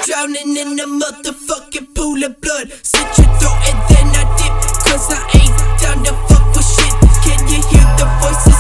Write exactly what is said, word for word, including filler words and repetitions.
Drowning in a motherfucking pool of blood. Slit your throat and then I dip, cause I ain't down to fuck with shit. Can you hear the voices?